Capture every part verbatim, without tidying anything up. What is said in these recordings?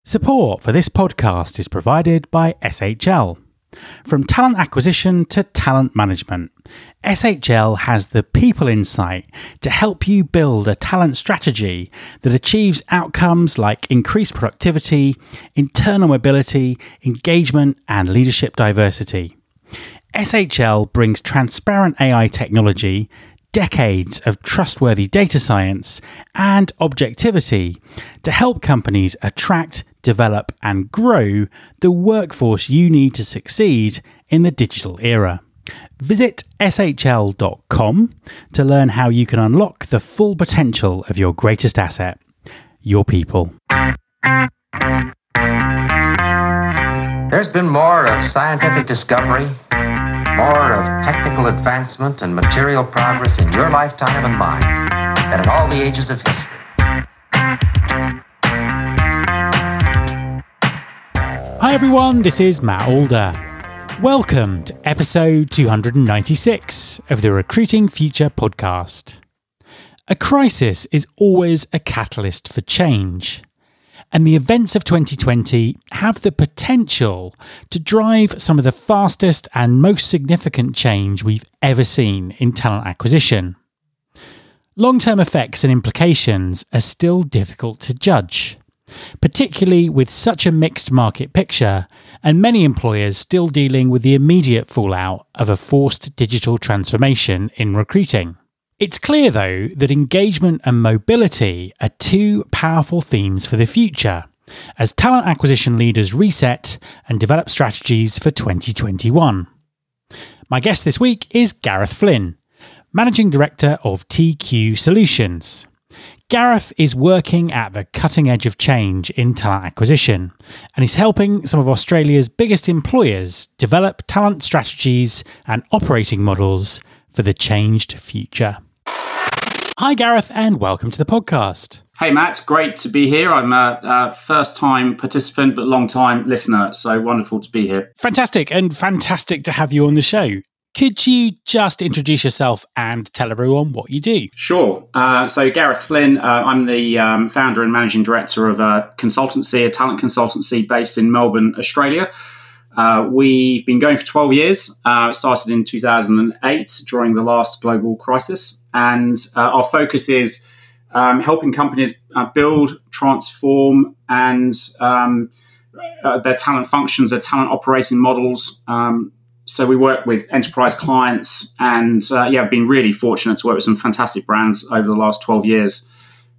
Support for this podcast is provided by S H L. From talent acquisition to talent management, S H L has the people insight to help you build a talent strategy that achieves outcomes like increased productivity, internal mobility, engagement, and leadership diversity. S H L brings transparent A I technology, decades of trustworthy data science, and objectivity to help companies attract, develop, and grow the workforce you need to succeed in the digital era. Visit S H L dot com to learn how you can unlock the full potential of your greatest asset, your people. There's been more of scientific discovery, more of technical advancement and material progress in your lifetime and mine than in all the ages of history. Hi everyone, this is Matt Alder. Welcome to episode two hundred ninety-six of the Recruiting Future podcast. A crisis is always a catalyst for change, and the events of twenty twenty have the potential to drive some of the fastest and most significant change we've ever seen in talent acquisition. Long-term effects and implications are still difficult to judge, particularly with such a mixed market picture and many employers still dealing with the immediate fallout of a forced digital transformation in recruiting. It's clear, though, that engagement and mobility are two powerful themes for the future as talent acquisition leaders reset and develop strategies for twenty twenty-one. My guest this week is Gareth Flynn, Managing Director of T Q Solutions. Gareth is working at the cutting edge of change in talent acquisition, and he's helping some of Australia's biggest employers develop talent strategies and operating models for the changed future. Hi, Gareth, and welcome to the podcast. Hey, Matt. Great to be here. I'm a, a first-time participant, but long-time listener, so wonderful to be here. Fantastic, and fantastic to have you on the show. Could you just introduce yourself and tell everyone what you do? Sure. Uh, so, Gareth Flynn, uh, I'm the um, founder and managing director of a consultancy, a talent consultancy based in Melbourne, Australia. Uh, we've been going for twelve years. Uh, it started in two thousand eight during the last global crisis. And uh, our focus is um, helping companies uh, build, transform, and um, uh, their talent functions, their talent operating models. Um, so we work with enterprise clients. And uh, yeah, I've been really fortunate to work with some fantastic brands over the last twelve years.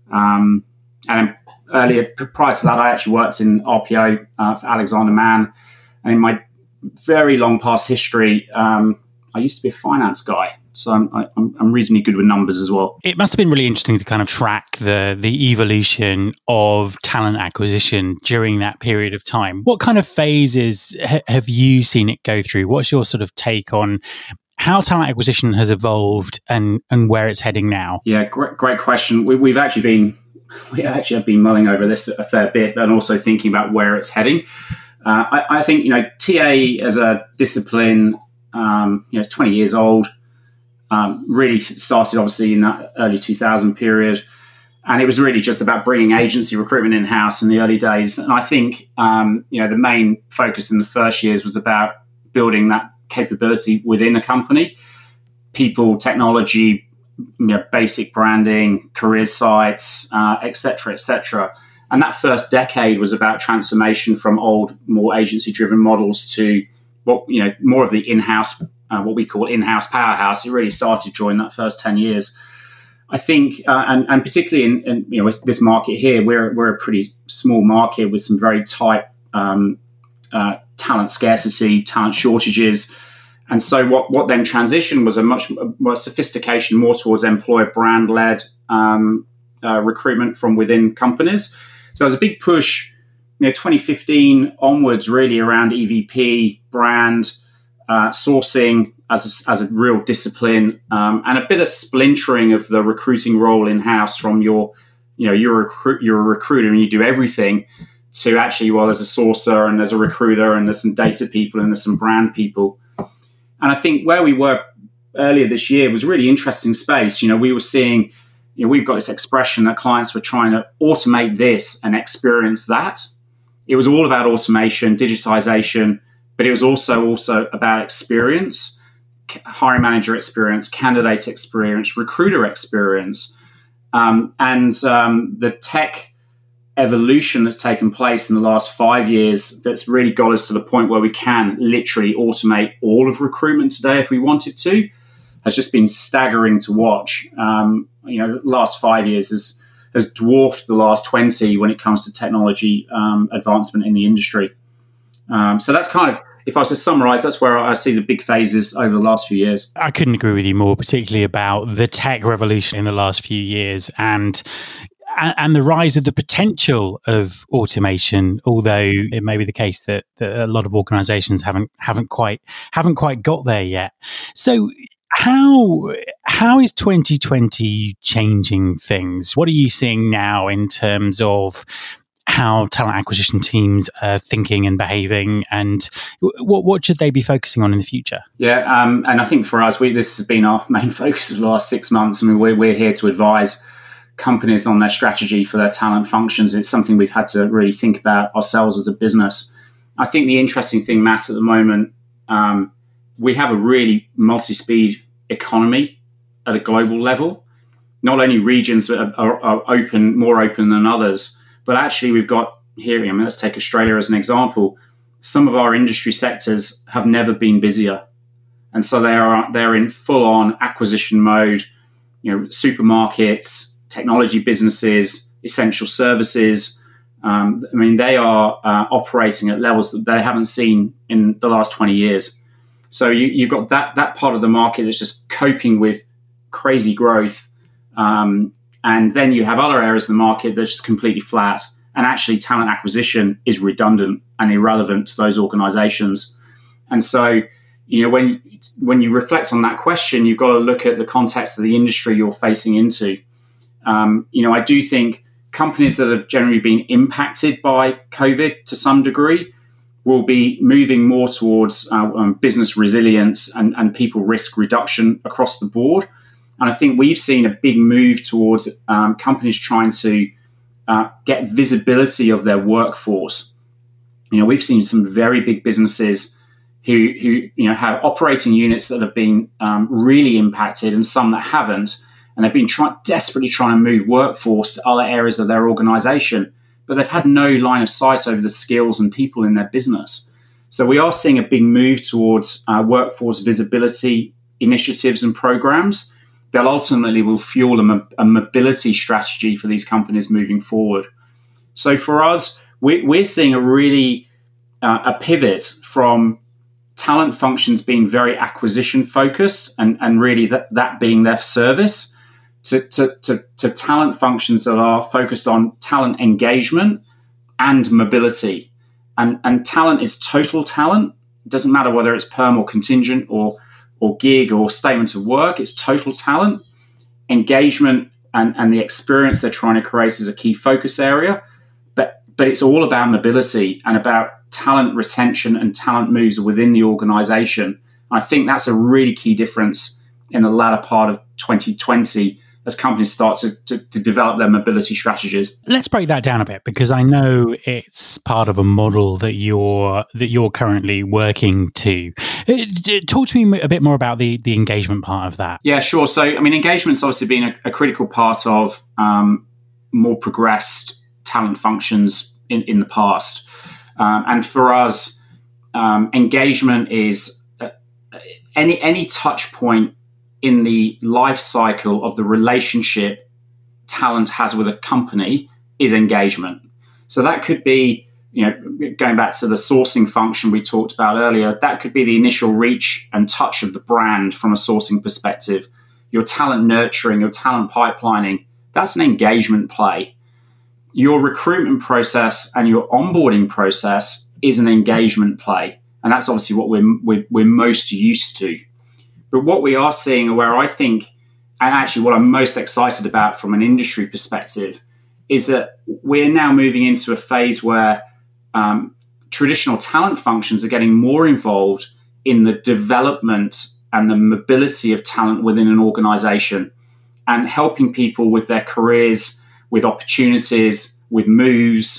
Um, and earlier, prior to that, I actually worked in R P O uh, for Alexander Mann. And in my very long past history, um, I used to be a finance guy. So I'm, I'm, I'm reasonably good with numbers as well. It must have been really interesting to kind of track the the evolution of talent acquisition during that period of time. What kind of phases ha- have you seen it go through? What's your sort of take on how talent acquisition has evolved and, and where it's heading now? Yeah, great, great question. We, we've actually been we actually have been mulling over this a fair bit, and also thinking about where it's heading. Uh, I, I think, you know, T A as a discipline, um, you know, it's twenty years old, um, really started obviously in that early two thousand period. And it was really just about bringing agency recruitment in-house in the early days. And I think, um, you know, the main focus in the first years was about building that capability within a company, people, technology, you know, basic branding, career sites, uh, et cetera, et cetera. And that first decade was about transformation from old, more agency-driven models to what, you know, more of the in-house, uh, what we call in-house powerhouse. It really started during that first ten years. I think, uh, and, and particularly in, in you know with this market here, we're we're a pretty small market with some very tight um, uh, talent scarcity, talent shortages. And so what, what then transitioned was a much more sophistication, more towards employer brand-led um, uh, recruitment from within companies. So there was a big push, you know, twenty fifteen onwards, really around E V P, brand, uh, sourcing as a, as a real discipline, um, and a bit of splintering of the recruiting role in-house from your, you know, you're a, recruit, you're a recruiter and you do everything, to actually, well, there's a sourcer and there's a recruiter and there's some data people and there's some brand people. And I think where we were earlier this year was a really interesting space. You know, we were seeing, you know, we've got this expression that clients were trying to automate this and experience that it was all about automation, digitization, but it was also also about experience, hiring manager experience, candidate experience, recruiter experience, um, and um, the tech evolution that's taken place in the last five years that's really got us to the point where we can literally automate all of recruitment today if we wanted to, has just been staggering to watch. Um, you know, the last five years has, has dwarfed the last twenty when it comes to technology um, advancement in the industry. Um, so that's kind of, if I was to summarize, that's where I see the big phases over the last few years. I couldn't agree with you more, particularly about the tech revolution in the last few years and and the rise of the potential of automation, although it may be the case that, that a lot of organizations haven't haven't quite haven't quite got there yet. So how how is twenty twenty changing things? What are you seeing now in terms of how talent acquisition teams are thinking and behaving, and what what should they be focusing on in the future? Yeah, um, and I think for us, we, this has been our main focus of the last six months. I mean, we're, we're here to advise companies on their strategy for their talent functions. It's something we've had to really think about ourselves as a business. I think the interesting thing, Matt, at the moment, um, we have a really multi-speed economy at a global level. Not only regions that are, are, are open, more open than others, but actually we've got here, I mean, let's take Australia as an example. Some of our industry sectors have never been busier. And so they are, they're in full-on acquisition mode, you know, supermarkets, technology businesses, essential services. Um, I mean, they are uh, operating at levels that they haven't seen in the last twenty years. So you, you've got that that part of the market that's just coping with crazy growth. Um, and then you have other areas of the market that's just completely flat. And actually talent acquisition is redundant and irrelevant to those organizations. And so, you know, when, when you reflect on that question, you've got to look at the context of the industry you're facing into. Um, you know, I do think companies that have generally been impacted by COVID to some degree will be moving more towards uh, um, business resilience and, and people risk reduction across the board. And I think we've seen a big move towards um, companies trying to uh, get visibility of their workforce. You know, we've seen some very big businesses who, who you know, have operating units that have been um, really impacted and some that haven't. And they've been try- desperately trying to move workforce to other areas of their organization, but they've had no line of sight over the skills and people in their business. So we are seeing a big move towards uh, workforce visibility initiatives and programs that ultimately will fuel a, mo- a mobility strategy for these companies moving forward. So for us, we- we're seeing a really uh, a pivot from talent functions being very acquisition focused and, and really that, that being their service to, to, to, to talent functions that are focused on talent engagement and mobility. And, and talent is total talent. It doesn't matter whether it's perm or contingent or, or gig or statement of work, it's total talent. Engagement and, and the experience they're trying to create is a key focus area. But, but it's all about mobility and about talent retention and talent moves within the organization. I think that's a really key difference in the latter part of twenty twenty as companies start to, to, to develop their mobility strategies. Let's break that down a bit, because I know it's part of a model that you're that you're currently working to. Talk to me a bit more about the, the engagement part of that. Yeah, sure. So, I mean, engagement's obviously been a, a critical part of um, more progressed talent functions in, in the past. Um, and for us, um, engagement is uh, any any touch point in the life cycle of the relationship talent has with a company is engagement. So that could be, you know, going back to the sourcing function we talked about earlier, that could be the initial reach and touch of the brand from a sourcing perspective. Your talent nurturing, your talent pipelining, that's an engagement play. Your recruitment process and your onboarding process is an engagement play. And that's obviously what we're, we're, we're most used to. But what we are seeing, and where I think, and actually what I'm most excited about from an industry perspective, is that we're now moving into a phase where um, traditional talent functions are getting more involved in the development and the mobility of talent within an organization and helping people with their careers, with opportunities, with moves,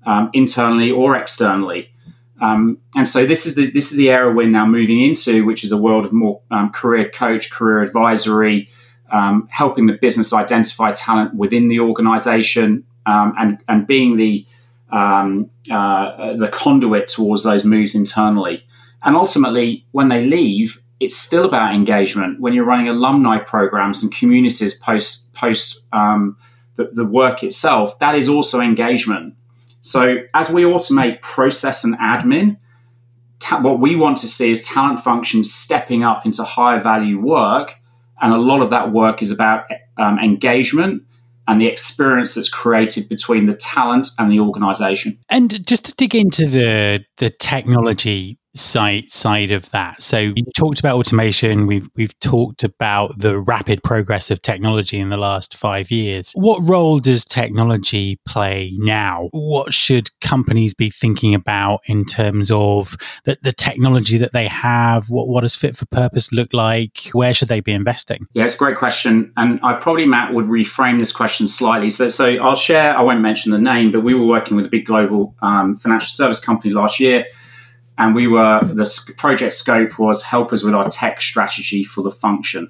um, internally or externally. Um, and so this is the this is the era we're now moving into, which is a world of more um, career coach, career advisory, um, helping the business identify talent within the organization, um, and and being the um, uh, the conduit towards those moves internally. And ultimately, when they leave, it's still about engagement. When you're running alumni programs and communities post post um, the, the work itself, that is also engagement. So as we automate process and admin, ta- what we want to see is talent functions stepping up into higher value work. And a lot of that work is about um, engagement and the experience that's created between the talent and the organization. And just to dig into the the technology side side of that. So you talked about automation. We've we've talked about the rapid progress of technology in the last five years. What role does technology play now? What should companies be thinking about in terms of the, the technology that they have? What what does fit for purpose look like? Where should they be investing? Yeah, it's a great question. And I probably, Matt, would reframe this question slightly. So so I'll share, I won't mention the name, but we were working with a big global um, financial service company last year. And we were, the project scope was help us with our tech strategy for the function.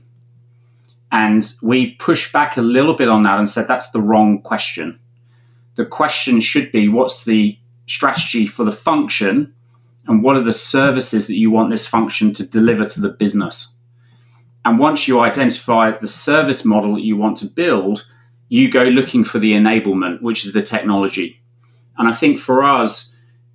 And we pushed back a little bit on that and said, that's the wrong question. The question should be, what's the strategy for the function? And what are the services that you want this function to deliver to the business? And once you identify the service model that you want to build, you go looking for the enablement, which is the technology. And I think for us,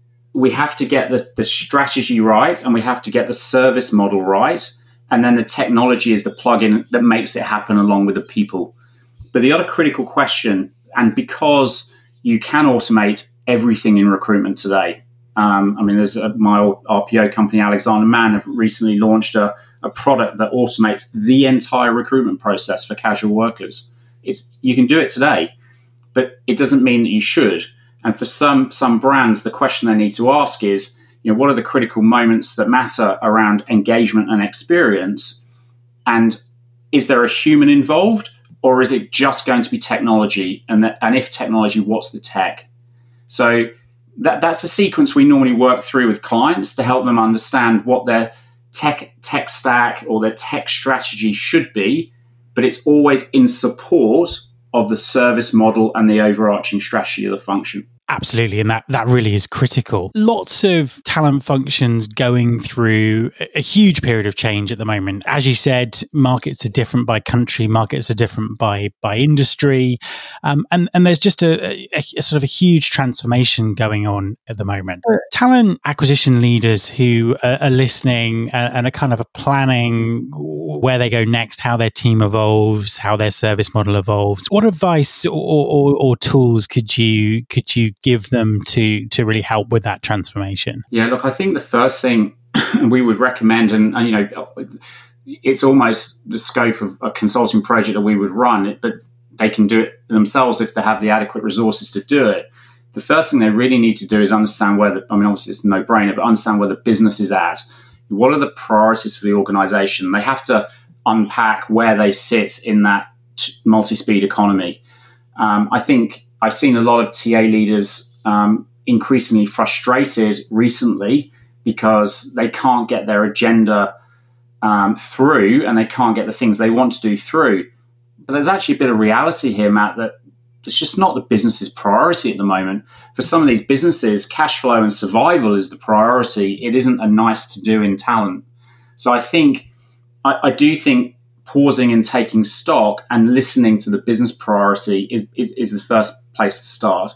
we have to get the, the strategy right, and we have to get the service model right. And then the technology is the plugin that makes it happen along with the people. But the other critical question, and because you can automate everything in recruitment today, um, I mean, there's a, my old R P O company, Alexander Mann, have recently launched a, a product that automates the entire recruitment process for casual workers. It's, you can do it today, but it doesn't mean that you should. And for some some brands, the question they need to ask is, you know, what are the critical moments that matter around engagement and experience? And is there a human involved, or is it just going to be technology? And that, and if technology, what's the tech? So that that's the sequence we normally work through with clients to help them understand what their tech tech stack or their tech strategy should be, but it's always in support of the service model and the overarching strategy of the function. Absolutely. And that, that really is critical. Lots of talent functions going through a huge period of change at the moment. As you said, markets are different by country, markets are different by by industry. Um, and, and there's just a, a, a sort of a huge transformation going on at the moment. Uh, talent acquisition leaders who are, are listening and, and are kind of planning where they go next, how their team evolves, how their service model evolves. What advice or, or, or tools could you could you give them to to really help with that transformation? Yeah, look, I think the first thing we would recommend, and, and you know, it's almost the scope of a consulting project that we would run, but they can do it themselves if they have the adequate resources to do it. The first thing they really need to do is understand where the, I mean, obviously it's a no-brainer, but understand where the business is at. What are the priorities for the organization? They have to unpack where they sit in that t- multi-speed economy. Um, I think I've seen a lot of T A leaders um, increasingly frustrated recently because they can't get their agenda um, through, and they can't get the things they want to do through. But there's actually a bit of reality here, Matt, that it's just not the business's priority at the moment. For some of these businesses, cash flow and survival is the priority. It isn't a nice to do in talent. So I think, I, I do think pausing and taking stock and listening to the business priority is, is, is the first place to start.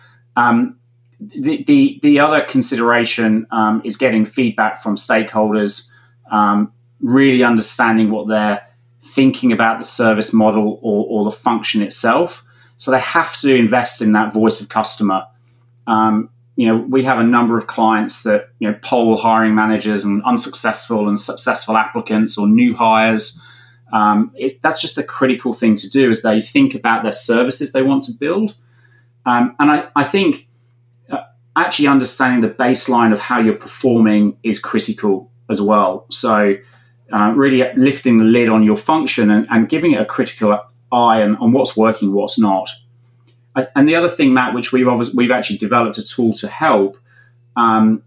Um, the, the, the other consideration um, is getting feedback from stakeholders, um, really understanding what they're thinking about the service model or, or the function itself. So they have to invest in that voice of customer. Um, you know, we have a number of clients that, you know, poll hiring managers and unsuccessful and successful applicants or new hires. Um, it's, that's just a critical thing to do as they think about their services they want to build. Um, and I, I think uh, actually understanding the baseline of how you're performing is critical as well. So uh, really lifting the lid on your function and, and giving it a critical eye on, on what's working, what's not. I, and the other thing, Matt, which we've obviously, we've actually developed a tool to help, um,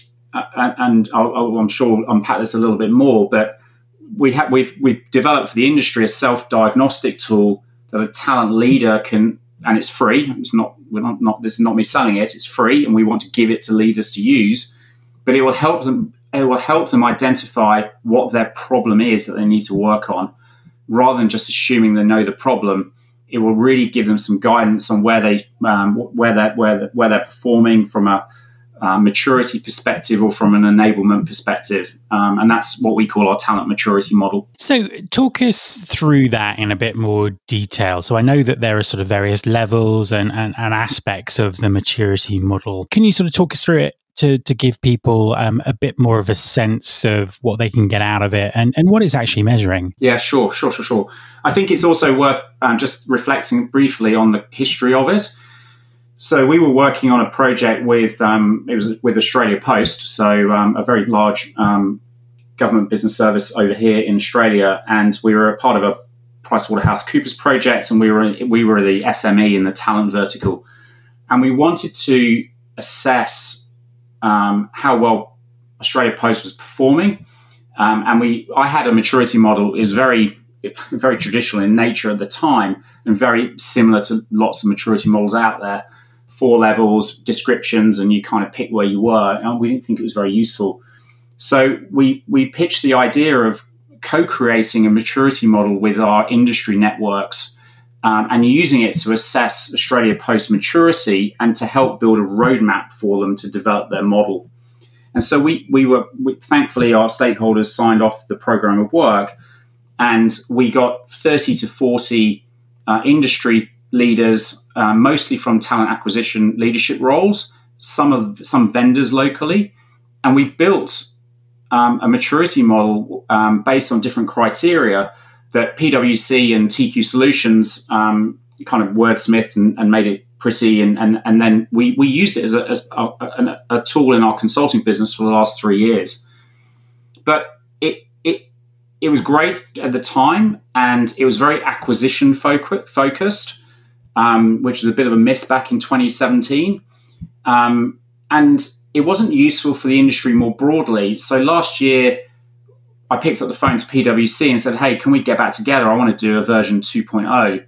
and I'll, I'll, I'm sure I'll unpack this a little bit more, but we have we've we've developed for the industry a self-diagnostic tool that a talent leader can, and it's free. It's not we're not, not this is not me selling it. It's free, and we want to give it to leaders to use. But it will help them. It will help them identify what their problem is that they need to work on, rather than just assuming they know the problem. It will really give them some guidance on where they um, where they where they, where they're performing from a uh, maturity perspective or from an enablement perspective, um, and that's what we call our talent maturity model. So, talk us through that in a bit more detail. So, I know that there are sort of various levels and, and, and aspects of the maturity model. Can you sort of talk us through it to to give people um, a bit more of a sense of what they can get out of it and, and what it's actually measuring? Yeah, sure, sure, sure, sure. I think it's also worth um, just reflecting briefly on the history of it. So we were working on a project with um, it was with Australia Post, so um, a very large um, government business service over here in Australia, and we were a part of a PricewaterhouseCoopers project, and we were we were the S M E in the talent vertical, and we wanted to assess um, how well Australia Post was performing, um, and we I had a maturity model. It was very very traditional in nature at the time, and very similar to lots of maturity models out there. Four levels, descriptions, and you kind of pick where you were. And we didn't think it was very useful. So we we pitched the idea of co-creating a maturity model with our industry networks um, and using it to assess Australia Post maturity and to help build a roadmap for them to develop their model. And so we we were we, thankfully our stakeholders signed off the program of work, and we got thirty to forty uh, industry leaders, uh, mostly from talent acquisition leadership roles, some of some vendors locally, and we built um, a maturity model um, based on different criteria that PwC and T Q Solutions um, kind of wordsmithed and, and made it pretty, and and, and then we we used it as, a, as a, a, a tool in our consulting business for the last three years. But it it it was great at the time, and it was very acquisition focu- focused. Um, which was a bit of a miss back in twenty seventeen. Um, and it wasn't useful for the industry more broadly. So last year, I picked up the phone to PwC and said, hey, can we get back together? I want to do a version two point oh.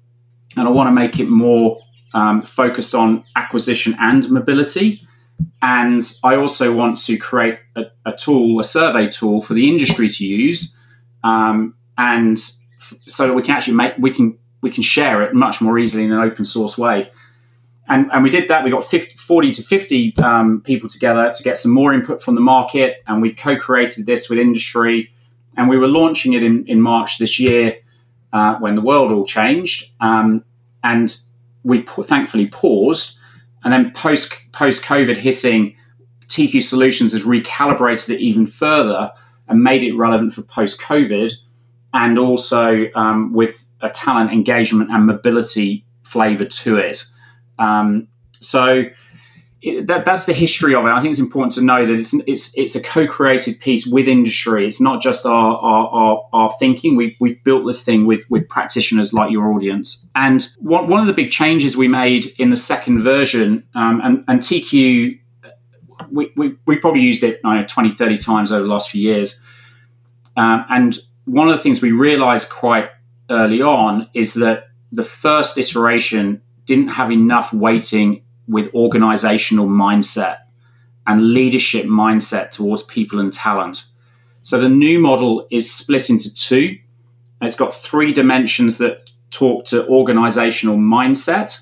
And I want to make it more um, focused on acquisition and mobility. And I also want to create a, a tool, a survey tool for the industry to use. Um, and f- so that we can actually make, we can we can share it much more easily in an open source way. And, and we did that. We got fifty, forty to fifty um, people together to get some more input from the market. And we co-created this with industry. And we were launching it in, in March this year uh, when the world all changed. Um, and we p- thankfully paused. And then post, post-COVID hitting, T Q Solutions has recalibrated it even further and made it relevant for post-COVID. And also um, with a talent engagement and mobility flavor to it. Um, so it, that, that's the history of it. I think it's important to know that it's it's it's a co-created piece with industry. It's not just our our, our, our thinking. We've, we've built this thing with, with practitioners like your audience. And one, one of the big changes we made in the second version, um, and, and T Q, we, we, we probably used it I don't know, twenty, thirty times over the last few years. Um, and one of the things we realized quite early on is that the first iteration didn't have enough weighting with organizational mindset and leadership mindset towards people and talent. So the new model is split into two. It's got three dimensions that talk to organizational mindset,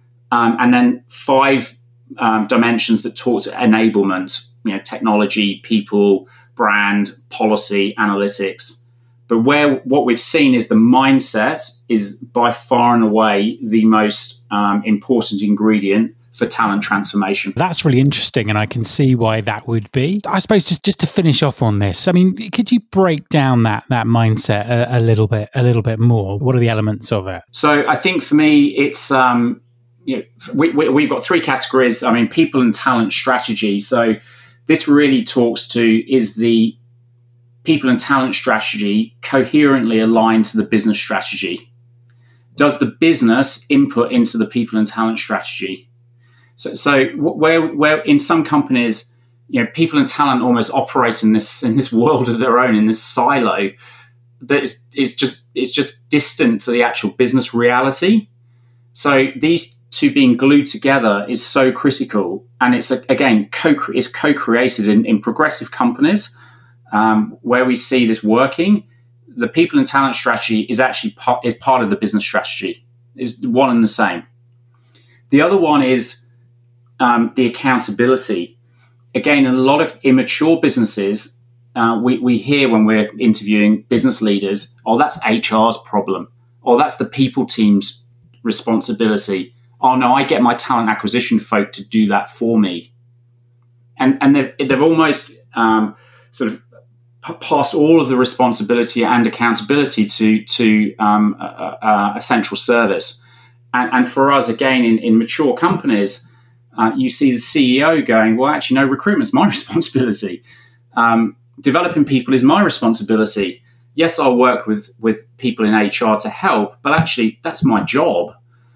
um, and then five um, dimensions that talk to enablement, you know, technology, people, brand, policy, analytics. But where what we've seen is the mindset is by far and away the most um, important ingredient for talent transformation. That's really interesting, and I can see why that would be. I suppose just, just to finish off on this, I mean, could you break down that that mindset a, a little bit, a little bit more? What are the elements of it? So I think for me, it's um, you know, we, we, we've got three categories. I mean, people and talent strategy. So this really talks to is the people and talent strategy coherently aligned to the business strategy. does the business input into the people and talent strategy? So, so where, where in some companies, you know, people and talent almost operate in this in this world of their own, in this silo that is, is just it's just distant to the actual business reality. So these two being glued together is so critical, and it's again co it's co-created in, in progressive companies um, where we see this working. The people and talent strategy is actually part, is part of the business strategy. Is one and the same. The other one is um, the accountability. Again, in a lot of immature businesses, uh, we, we hear when we're interviewing business leaders, oh, that's H R's problem. Oh, that's the people team's responsibility. Oh, no, I get my talent acquisition folk to do that for me. And, and they've, they've almost um, sort of passed all of the responsibility and accountability to, to um, a, a central service. And, and for us, again, in, in mature companies, uh, you see the C E O going, well, actually, no, recruitment's my responsibility. Um, developing people is my responsibility. Yes, I'll work with, with people in H R to help, but actually, that's my job.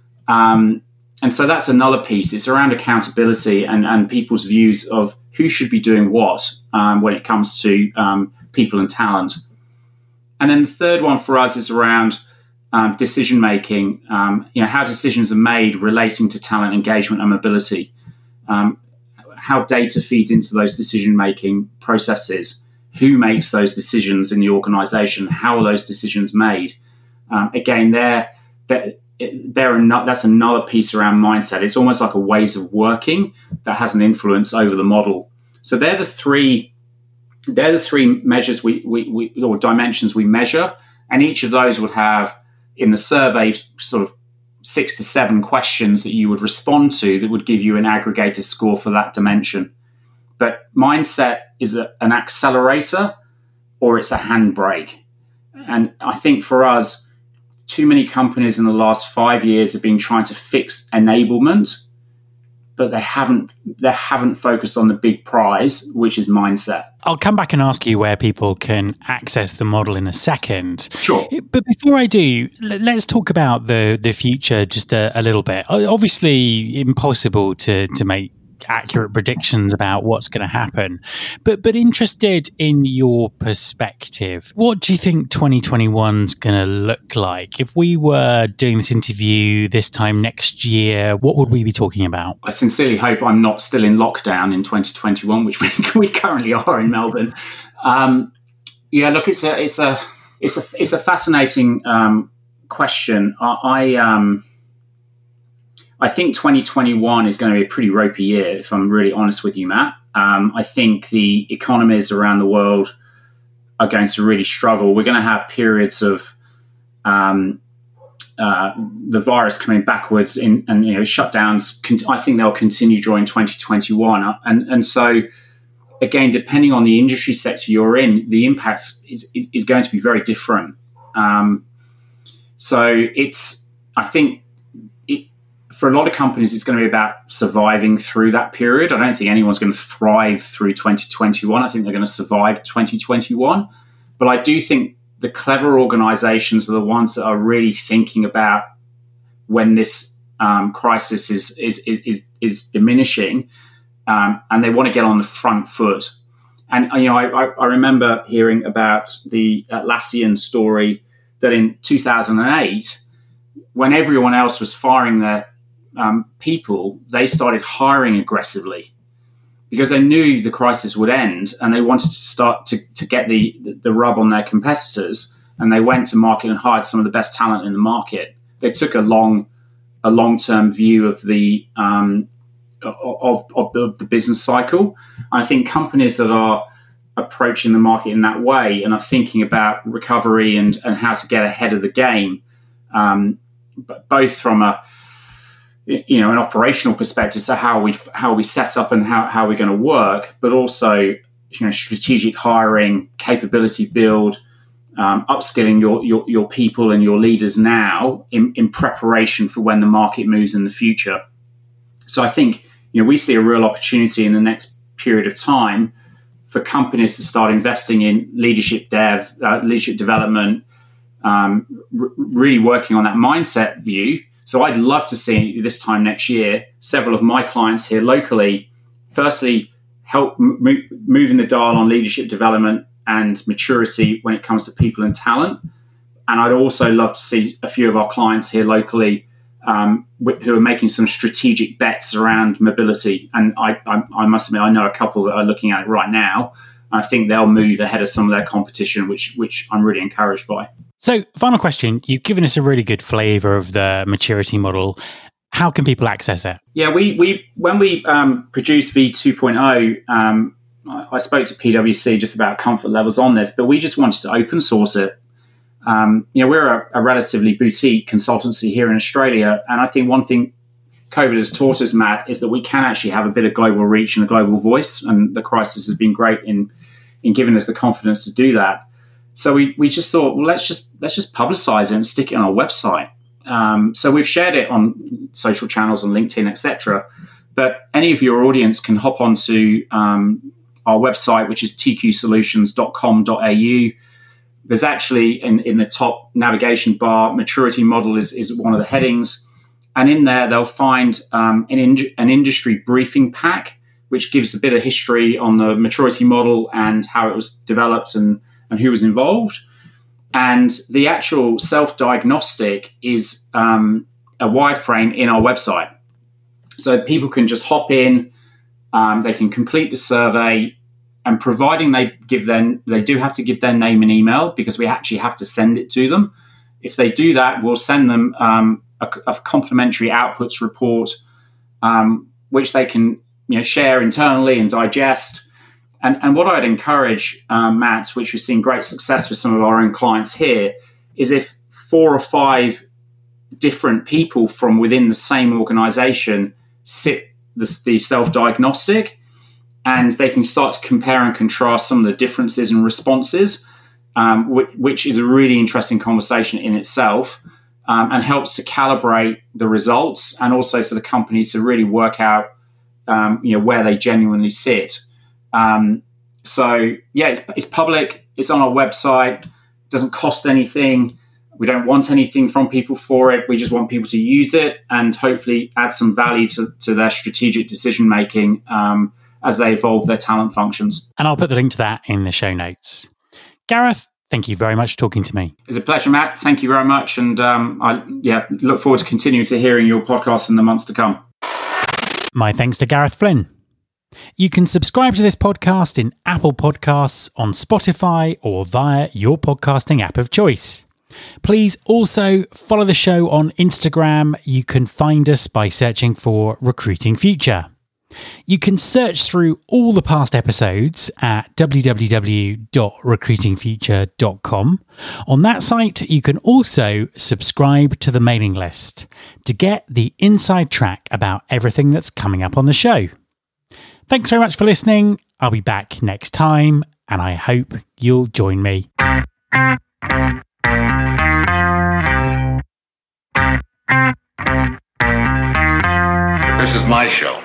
Um, and so that's another piece. It's around accountability and, and people's views of who should be doing what um, when it comes to um, people and talent. And then the third one for us is around um, decision-making, um, you know, how decisions are made relating to talent engagement and mobility, um, how data feeds into those decision-making processes, who makes those decisions in the organization, how are those decisions made. Um, again, they're, they're, they're not, that's another piece around mindset. It's almost like a ways of working that has an influence over the model. So they're the three they're the three measures we, we, we or dimensions we measure, and each of those would have in the survey sort of six to seven questions that you would respond to that would give you an aggregated score for that dimension. But mindset is a, an accelerator or it's a handbrake. And I think for us, too many companies in the last five years have been trying to fix enablement, but they haven't they haven't focused on the big prize, which is mindset. I'll come back and ask you where people can access the model in a second. Sure. But before I do, let's talk about the, the future just a, a little bit. Obviously, impossible to, to make accurate predictions about what's going to happen, but but interested in your perspective. What do you think twenty twenty-one is going to look like? If we were doing this interview this time next year, what would we be talking about? I sincerely hope I'm not still in lockdown in twenty twenty-one, which we, we currently are in Melbourne. Um, yeah, look, it's a it's a it's a it's a fascinating um, question. I, I um. I think twenty twenty-one is going to be a pretty ropey year, if I'm really honest with you, Matt. Um, I think the economies around the world are going to really struggle. We're going to have periods of um, uh, the virus coming backwards in, and you know shutdowns. I think they'll continue during twenty twenty-one, and and so again, depending on the industry sector you're in, the impact is is, is going to be very different. Um, so it's I think. For a lot of companies, it's going to be about surviving through that period. I don't think anyone's going to thrive through twenty twenty-one. I think they're going to survive twenty twenty-one. But I do think the clever organizations are the ones that are really thinking about when this um, crisis is, is, is, is diminishing, um, and they want to get on the front foot. And, you know, I, I remember hearing about the Atlassian story that in two thousand eight, when everyone else was firing their Um, people, they started hiring aggressively because they knew the crisis would end, and they wanted to start to, to get the, the rub on their competitors, and they went to market and hired some of the best talent in the market. They took a long a long-term view of the um, of, of, the, of the business cycle. And I think companies that are approaching the market in that way and are thinking about recovery and, and how to get ahead of the game, um, both from a you know, an operational perspective, so how we how we set up and how, how we're going to work, but also, you know, strategic hiring, capability build, um, upskilling your, your your people and your leaders now in, in preparation for when the market moves in the future. So I think, you know, we see a real opportunity in the next period of time for companies to start investing in leadership dev, uh, leadership development, um, r- really working on that mindset view. So I'd love to see this time next year, several of my clients here locally, firstly, help m- moving the dial on leadership development and maturity when it comes to people and talent. And I'd also love to see a few of our clients here locally um, who are making some strategic bets around mobility. And I, I, I must admit, I know a couple that are looking at it right now. I think they'll move ahead of some of their competition, which which I'm really encouraged by. So, final question. You've given us a really good flavour of the maturity model. How can people access it? Yeah, we we when we um, produced V two point oh, um, I, I spoke to P W C just about comfort levels on this, but we just wanted to open source it. Um, you know, we're a, a relatively boutique consultancy here in Australia, and I think one thing COVID has taught us, Matt, is that we can actually have a bit of global reach and a global voice, and the crisis has been great in in giving us the confidence to do that. So we we just thought, well, let's just let's just publicize it and stick it on our website. Um, so we've shared it on social channels and LinkedIn, et cetera. But any of your audience can hop onto um, our website, which is t q solutions dot com dot a u. There's actually in, in the top navigation bar, maturity model is, is one of the headings. And in there, they'll find um, an, in, an industry briefing pack, which gives a bit of history on the maturity model and how it was developed and, and who was involved. And the actual self-diagnostic is um, a wireframe in our website. So people can just hop in, um, they can complete the survey, and providing they give them, they do have to give their name and email because we actually have to send it to them. If they do that, we'll send them um, a, a complimentary outputs report, um, which they can you know, share internally and digest. And, and what I'd encourage, um, Matt, which we've seen great success with some of our own clients here, is if four or five different people from within the same organization sit the, the self-diagnostic, and they can start to compare and contrast some of the differences and responses, um, which, which is a really interesting conversation in itself, um, and helps to calibrate the results and also for the company to really work out um, you know, where they genuinely sit. Um, so, yeah, it's, it's public. It's on our website. It doesn't cost anything. We don't want anything from people for it. We just want people to use it and hopefully add some value to, to their strategic decision-making um, as they evolve their talent functions. And I'll put the link to that in the show notes. Gareth, thank you very much for talking to me. It's a pleasure, Matt. Thank you very much. And um, I yeah look forward to continuing to hearing your podcast in the months to come. My thanks to Gareth Flynn. You can subscribe to this podcast in Apple Podcasts, on Spotify, or via your podcasting app of choice. Please also follow the show on Instagram. You can find us by searching for Recruiting Future. You can search through all the past episodes at w w w dot recruiting future dot com. On that site, you can also subscribe to the mailing list to get the inside track about everything that's coming up on the show. Thanks very much for listening. I'll be back next time, and I hope you'll join me. This is my show.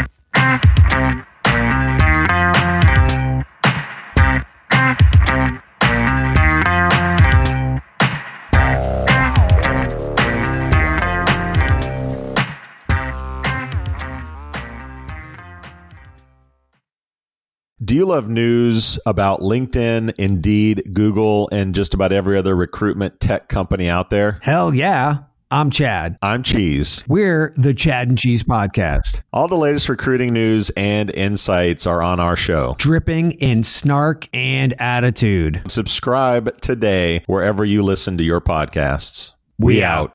Do you love news about LinkedIn, Indeed, Google, and just about every other recruitment tech company out there? Hell yeah. I'm Chad. I'm Cheese. We're the Chad and Cheese Podcast. All the latest recruiting news and insights are on our show. Dripping in snark and attitude. Subscribe today wherever you listen to your podcasts. We out.